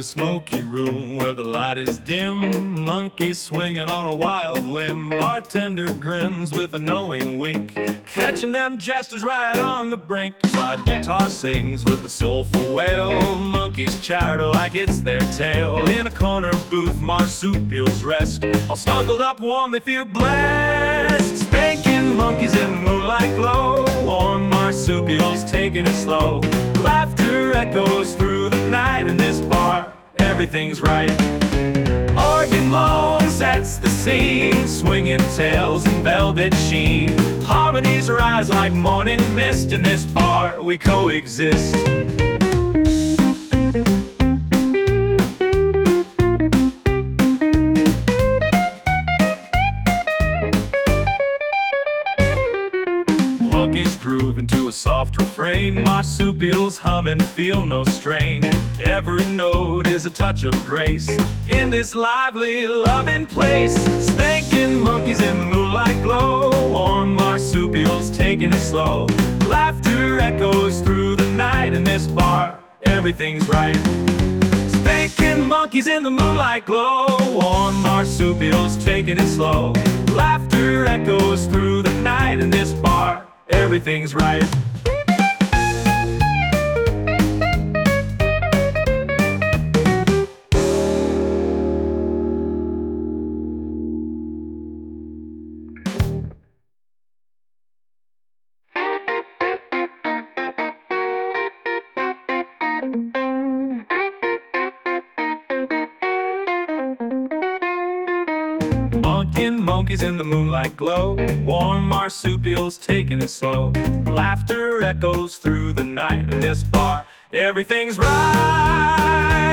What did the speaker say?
smoky room where the light is dim. Monkeys swinging on a wild limb. Bartender grins with a knowing wink, catching them jesters right on the brink. Slide guitar sings with a soulful wail. Monkeys chatter like it's their tale. In a corner booth, marsupials rest, all snuggled up warm, they feel blessed. Spanking monkeys in the moonlight glow. Warm marsupials taking it slow. Laughter echoes through the night in this bar. Everything's right. Organ moan sets the scene, swinging tails and velvet sheen. Harmonies rise like morning mist. In this bar we coexist. Monkeys groove into a soft refrain. Marsupials hum and feel no strain. Every note is a touch of grace in this lively, loving place. Spanking monkeys in the moonlight glow. Warm marsupials taking it slow. Laughter echoes through the night in this bar. Everything's right. Spanking monkeys in the moonlight glow. Warm marsupials taking it slow. Laughter echoes through the night in this bar. Everything's right. Monkeys in the moonlight glow. Warm marsupials taking it slow. Laughter echoes through the night in this bar. Everything's right.